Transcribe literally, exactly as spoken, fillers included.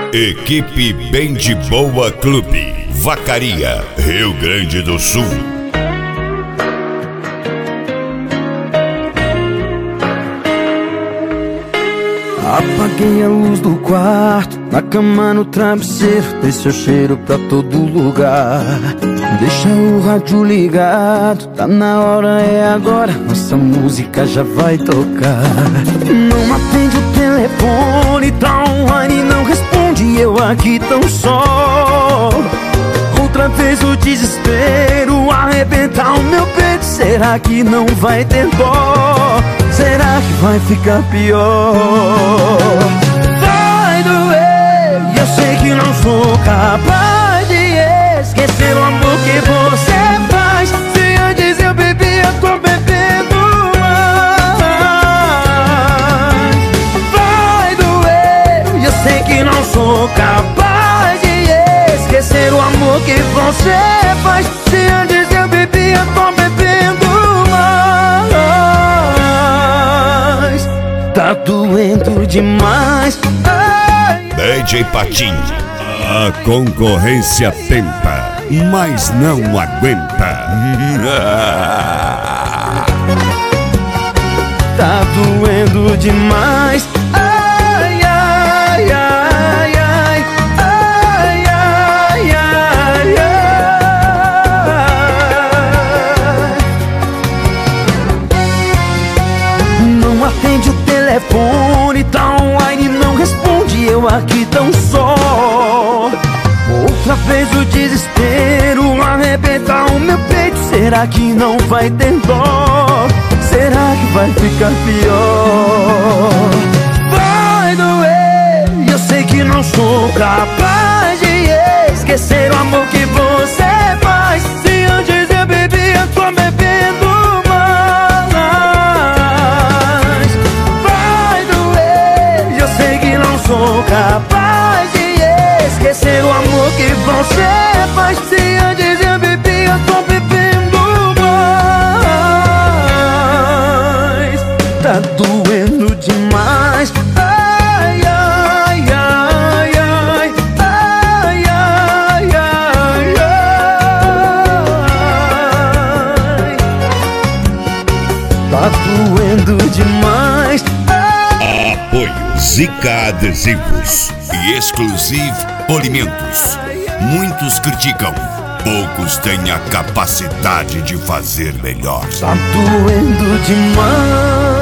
Equipe Bem de Boa Clube, Vacaria, Rio Grande do Sul. Apaguei a luz do quarto, na cama, no travesseiro, deixa o cheiro pra todo lugar. Deixa o rádio ligado, tá na hora, é agora, nossa música já vai tocar. Não atende o telefone, tá online, não responde, eu aqui tão só. Outra vez o desespero arrebentar o meu peito, será que não vai ter dó? Será que vai ficar pior? Vai doer, e eu sei que não sou capaz de esquecer o amor que você faz. Se antes eu bebi, eu tô bebendo mais. Vai doer, e eu sei que não sou capaz de esquecer o amor que você faz. Se antes eu bebi, eu tô bebendo mais. Tá doendo demais. D J Patinho, a concorrência tenta, mas não aguenta. Tá doendo demais. Ai, ai, ai, ai, ai, ai, ai, ai. Não atende o telefone, tá online, não responde, eu aqui tão só. Outra vez o desespero arrebentar o meu peito, será que não vai ter dó? Será que vai ficar pior? Vai doer, e eu sei que não sou capaz de esquecer o amor que você faz. Se antes eu bebi, eu tô bebendo mais. Vai doer, e eu sei que não sou capaz de esquecer o amor que você faz. Se antes eu bebi, eu tô bebendo mais. Tá doendo demais. Ai, ai, ai, ai, ai, ai, ai, ai. Tá doendo demais. Apoio Zica Adesivos e Exclusive Polimentos. Muitos criticam, poucos têm a capacidade de fazer melhor. Tá doendo demais.